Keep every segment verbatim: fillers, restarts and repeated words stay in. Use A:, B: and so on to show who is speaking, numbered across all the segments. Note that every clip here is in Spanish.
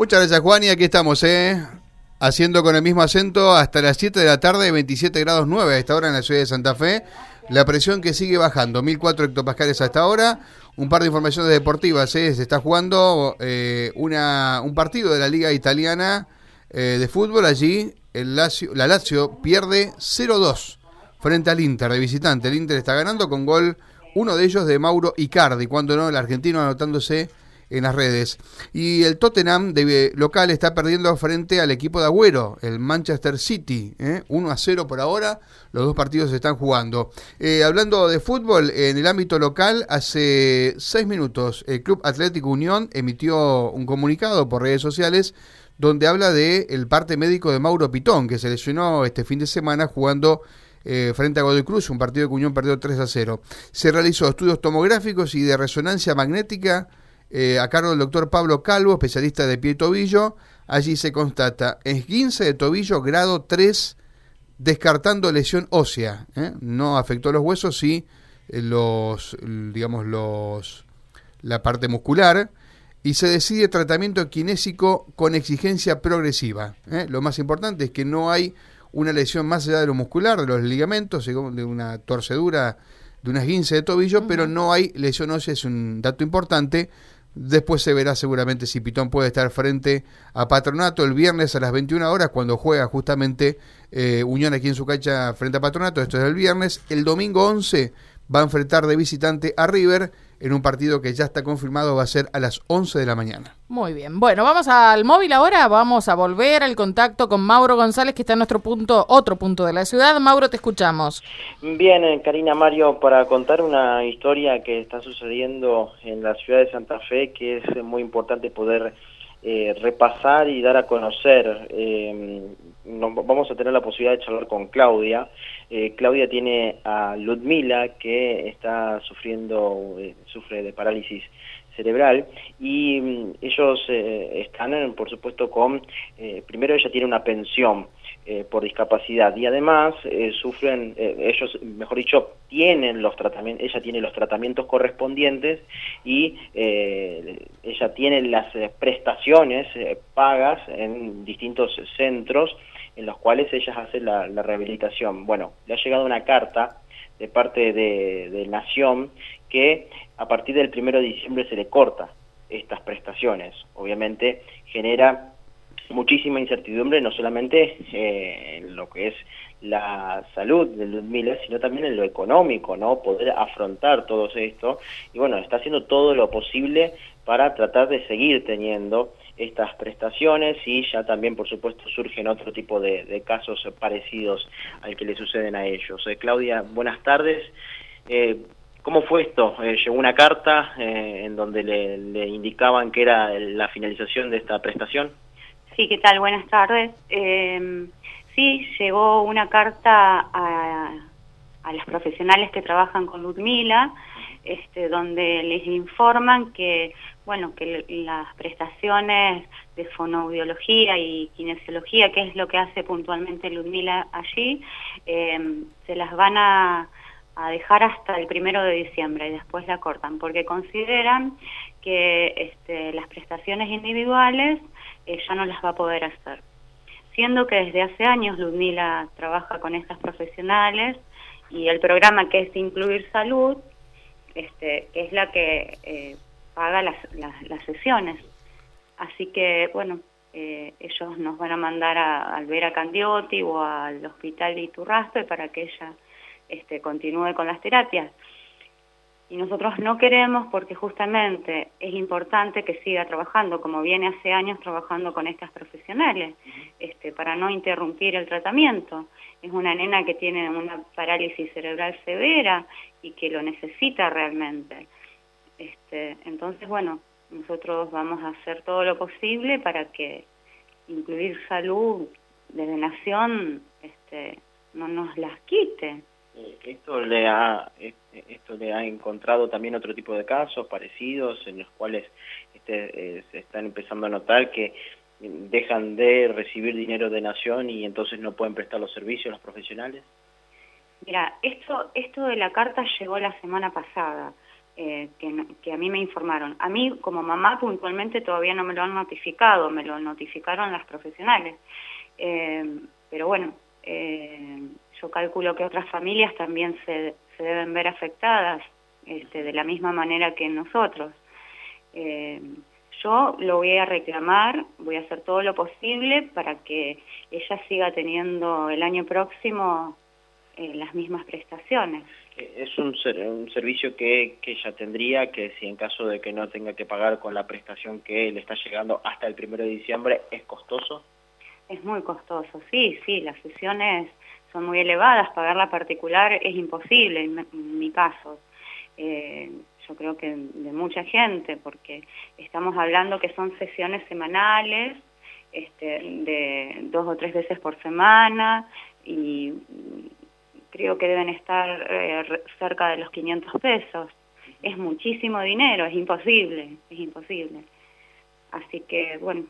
A: Muchas gracias, Juan, y aquí estamos, ¿eh? Haciendo con el mismo acento hasta las siete de la tarde, veintisiete grados nueve a esta hora en la ciudad de Santa Fe. La presión que sigue bajando, mil cuatro hectopascales hasta ahora. Un par de informaciones deportivas, ¿eh? Se está jugando eh, una, un partido de la Liga Italiana eh, de fútbol. Allí el Lazio, la Lazio pierde cero dos frente al Inter de visitante. El Inter está ganando con gol, uno de ellos de Mauro Icardi, cuando no, el argentino anotándose en las redes. Y el Tottenham de local está perdiendo frente al equipo de Agüero, el Manchester City, ¿eh? uno a cero por ahora, los dos partidos se están jugando. Eh, hablando de fútbol, en el ámbito local, hace seis minutos el Club Atlético Unión emitió un comunicado por redes sociales donde habla de el parte médico de Mauro Pitón, que se lesionó este fin de semana jugando Eh, frente a Godoy Cruz, un partido que Unión perdió tres a cero. Se realizó estudios tomográficos y de resonancia magnética eh, a cargo del doctor Pablo Calvo, especialista de pie y tobillo. Allí se constata esguince de tobillo grado tres, descartando lesión ósea. ¿eh? No afectó los huesos, sí eh, los, digamos, los, la parte muscular. Y se decide tratamiento kinésico con exigencia progresiva. ¿eh? Lo más importante es que no hay una lesión más allá de lo muscular, de los ligamentos, de una torcedura, de un esguince de tobillo, uh-huh. pero no hay lesión ósea, es un dato importante. Después se verá seguramente si Pitón puede estar frente a Patronato el viernes a las veintiuna horas, cuando juega justamente eh, Unión aquí en su cancha frente a Patronato. Esto es el viernes. El domingo once va a enfrentar de visitante a River en un partido que ya está confirmado, va a ser a las once de la mañana.
B: Muy bien, bueno, vamos al móvil ahora, vamos a volver al contacto con Mauro González, que está en nuestro punto, otro punto de la ciudad. Mauro, te escuchamos.
C: Bien, Karina, Mario, para contar una historia que está sucediendo en la ciudad de Santa Fe, que es muy importante poder eh, repasar y dar a conocer. Eh, nos, vamos a tener la posibilidad de charlar con Claudia. Eh, Claudia tiene a Ludmila, que está sufriendo, eh, sufre de parálisis cerebral, y um, ellos eh, están, por supuesto, con, eh, primero ella tiene una pensión eh, por discapacidad, y además eh, sufren, eh, ellos, mejor dicho, tienen los tratamientos, ella tiene los tratamientos correspondientes, y eh, ella tiene las eh, prestaciones eh, pagas en distintos centros, en los cuales ellas hacen la, la rehabilitación. Bueno, le ha llegado una carta de parte de, de Nación que a partir del primero de diciembre se le corta estas prestaciones. Obviamente genera muchísima incertidumbre, no solamente eh, en lo que es la salud de Ludmila, sino también en lo económico, ¿no? Poder afrontar todo esto. Y bueno, está haciendo todo lo posible para tratar de seguir teniendo estas prestaciones, y ya también, por supuesto, surgen otro tipo de, de casos parecidos al que le suceden a ellos. Eh, Claudia, buenas tardes. Eh, ¿Cómo fue esto? Eh, llegó una carta eh, en donde le, le indicaban que era la finalización de esta prestación.
D: Sí, ¿qué tal? Buenas tardes. Eh, sí, llegó una carta a, a las profesionales que trabajan con Ludmila, este, donde les informan que, bueno, que las prestaciones de fonoaudiología y kinesiología, que es lo que hace puntualmente Ludmila allí, eh, se las van a a dejar hasta el primero de diciembre y después la cortan, porque consideran que este, las prestaciones individuales eh, ya no las va a poder hacer. Siendo que desde hace años Ludmila trabaja con estas profesionales, y el programa que es Incluir Salud, este, que es la que eh, paga las, las, las sesiones. Así que, bueno, eh, ellos nos van a mandar a, a Alvera Candioti o al hospital de Iturraspe para que ella Este, continúe con las terapias. Y nosotros no queremos, porque justamente es importante que siga trabajando, como viene hace años trabajando con estas profesionales, este, para no interrumpir el tratamiento. Es una nena que tiene una parálisis cerebral severa y que lo necesita realmente. Este, entonces, bueno, nosotros vamos a hacer todo lo posible para que Incluir Salud desde Nación este, no nos las quite.
C: Esto le ha esto le ha encontrado también otro tipo de casos parecidos en los cuales este, eh, se están empezando a notar que dejan de recibir dinero de Nación y entonces no pueden prestar los servicios a los profesionales.
D: Mira, esto esto de la carta llegó la semana pasada, eh, que, no, que a mí me informaron. A mí, como mamá, puntualmente todavía no me lo han notificado, me lo notificaron las profesionales. Eh, pero bueno, eh, yo calculo que otras familias también se, se deben ver afectadas este, de la misma manera que nosotros. Eh, yo lo voy a reclamar, voy a hacer todo lo posible para que ella siga teniendo el año próximo eh, las mismas prestaciones.
C: Es un, ser, un servicio que, que ella tendría, que si en caso de que no tenga que pagar con la prestación que le está llegando hasta el primero de diciembre, ¿es costoso?
D: Es muy costoso, sí, sí, las sesiones son muy elevadas, pagarla particular es imposible en, en mi caso. Eh, yo creo que de mucha gente, porque estamos hablando que son sesiones semanales, este, de dos o tres veces por semana, y creo que deben estar eh, cerca de los quinientos pesos. Es muchísimo dinero, es imposible, es imposible. Así que, bueno,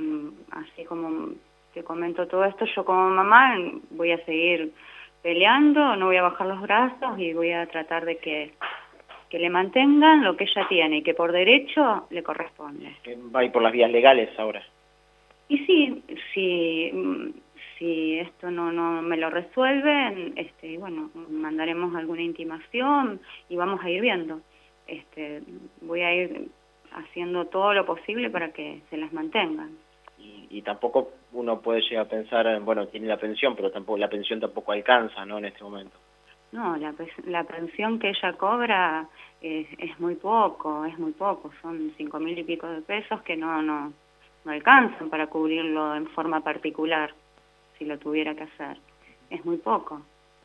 D: así como te comento todo esto, yo como mamá voy a seguir peleando, no voy a bajar los brazos y voy a tratar de que, que le mantengan lo que ella tiene y que por derecho le corresponde.
C: Va a ir por las vías legales ahora.
D: Y sí, si, si esto no, no me lo resuelven, este, bueno, mandaremos alguna intimación y vamos a ir viendo. Este, voy a ir haciendo todo lo posible para que se las mantengan.
C: Y, y tampoco uno puede llegar a pensar, bueno, tiene la pensión, pero tampoco la pensión tampoco alcanza, ¿no?, en este momento.
D: No, la, la pensión que ella cobra es, es muy poco, es muy poco, son cinco mil y pico de pesos que no, no, no alcanzan para cubrirlo en forma particular, si lo tuviera que hacer. Es muy poco.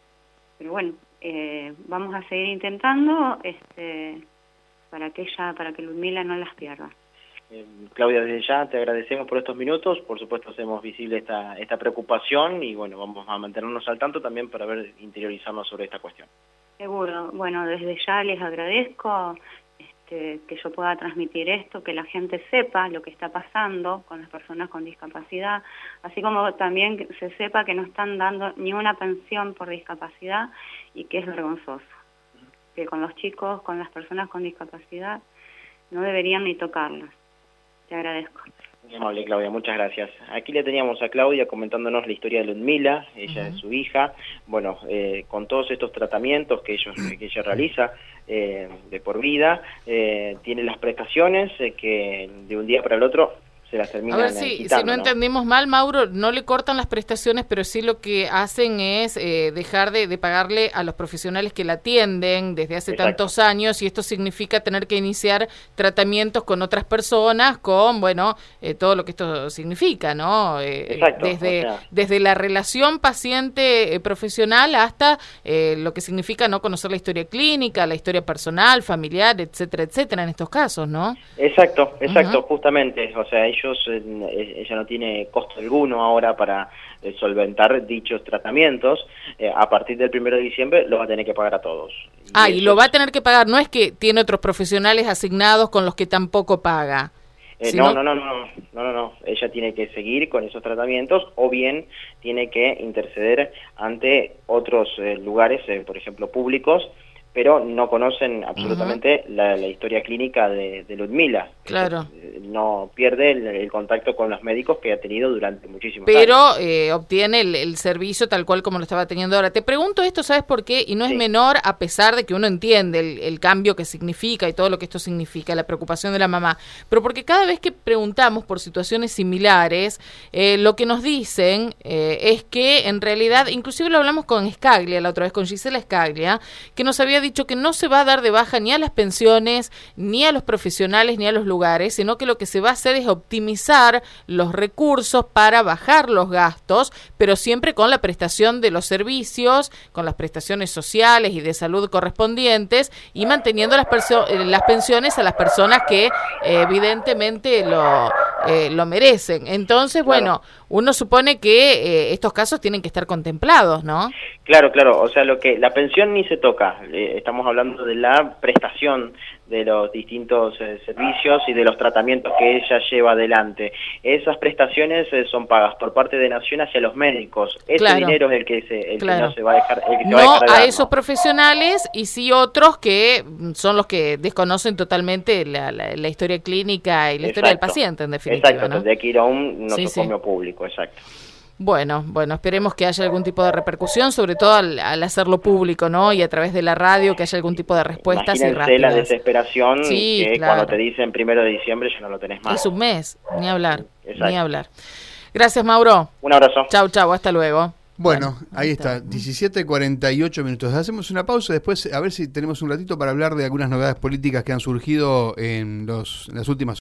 D: Pero bueno, eh, vamos a seguir intentando este, para que ella, para que Ludmila no las pierda.
C: Eh, Claudia, desde ya te agradecemos por estos minutos, por supuesto hacemos visible esta, esta preocupación y bueno, vamos a mantenernos al tanto también para ver, interiorizarnos sobre esta cuestión.
D: Seguro, bueno, desde ya les agradezco este, que yo pueda transmitir esto, que la gente sepa lo que está pasando con las personas con discapacidad, así como también que se sepa que no están dando ni una pensión por discapacidad y que es vergonzoso, que con los chicos, con las personas con discapacidad, no deberían ni tocarlas. Te agradezco.
C: Muy amable, Claudia, muchas gracias. Aquí le teníamos a Claudia comentándonos la historia de Ludmila, ella es uh-huh. su hija. Bueno, eh, con todos estos tratamientos que, ellos, que ella realiza eh, de por vida, eh, tiene las prestaciones eh, que de un día para el otro se las terminan
B: A ver si,
C: quitando,
B: si no, ¿no? entendimos mal, Mauro, no le cortan las prestaciones, pero sí lo que hacen es eh, dejar de, de pagarle a los profesionales que la atienden desde hace Exacto. tantos años, y esto significa tener que iniciar tratamientos con otras personas, con, bueno, eh, todo lo que esto significa, ¿no? Eh,
C: Exacto.
B: Desde,
C: o sea.
B: desde la relación paciente-profesional hasta eh, lo que significa no conocer la historia clínica, la historia personal, familiar, etcétera, etcétera, en estos casos, ¿no?
C: Exacto, exacto, uh-huh. justamente, o sea, ellos ella no tiene costo alguno ahora para eh, solventar dichos tratamientos. Eh, a partir del primero de diciembre lo va a tener que pagar a todos. Y
B: ah, y lo va a tener que pagar, no es que tiene otros profesionales asignados con los que tampoco paga.
C: Eh,
B: sino...
C: no, no, no, no, no, no, no, no, ella tiene que seguir con esos tratamientos o bien tiene que interceder ante otros eh, lugares, eh, por ejemplo, públicos, pero no conocen absolutamente uh-huh. la, la historia clínica de, de Ludmila.
B: Claro.
C: No pierde el, el contacto con los médicos que ha tenido durante muchísimos
B: pero,
C: años.
B: Pero eh, obtiene el, el servicio tal cual como lo estaba teniendo ahora. Te pregunto esto, ¿sabes por qué? Y no sí. es menor, a pesar de que uno entiende el, el cambio que significa y todo lo que esto significa, la preocupación de la mamá, pero porque cada vez que preguntamos por situaciones similares, eh, lo que nos dicen eh, es que en realidad, inclusive lo hablamos con Scaglia, la otra vez con Gisela Scaglia, que nos había dicho que no se va a dar de baja ni a las pensiones, ni a los profesionales, ni a los lugares, sino que lo que se va a hacer es optimizar los recursos para bajar los gastos, pero siempre con la prestación de los servicios, con las prestaciones sociales y de salud correspondientes, y manteniendo las, perso- las pensiones a las personas que eh, evidentemente lo, eh, lo merecen. Entonces, bueno, claro. uno supone que eh, estos casos tienen que estar contemplados, ¿no?
C: Claro, claro, o sea, lo que la pensión ni se toca, eh, estamos hablando de la prestación de de los distintos eh, servicios y de los tratamientos que ella lleva adelante. Esas prestaciones eh, son pagas por parte de Nación hacia los médicos. Ese
B: Claro.
C: dinero es el que, se, el
B: Claro.
C: que no se va a dejar, el que se
B: No
C: va a dejar de
B: a
C: dar,
B: esos
C: ¿no?
B: profesionales y sí otros que son los que desconocen totalmente la, la, la historia clínica y la historia del
C: Exacto.
B: paciente, en definitiva,
C: Exacto,
B: ¿no?
C: tendría que ir a un
B: Sí,
C: nosocomio
B: sí.
C: público, exacto.
B: Bueno, bueno, esperemos que haya algún tipo de repercusión, sobre todo al, al hacerlo público, ¿no? Y a través de la radio, que haya algún tipo de respuestas y
C: Imagínense la
B: rápidas.
C: desesperación
B: Sí,
C: que
B: claro.
C: cuando te dicen primero de diciembre ya no lo tenés más.
B: Es un mes, ni hablar,
C: Exacto.
B: ni hablar. Gracias, Mauro.
C: Un abrazo.
B: Chau, chau, hasta luego.
A: Bueno,
B: Bueno,
A: ahí está, diecisiete cuarenta y ocho minutos. Hacemos una pausa, después a ver si tenemos un ratito para hablar de algunas novedades políticas que han surgido en, los, en las últimas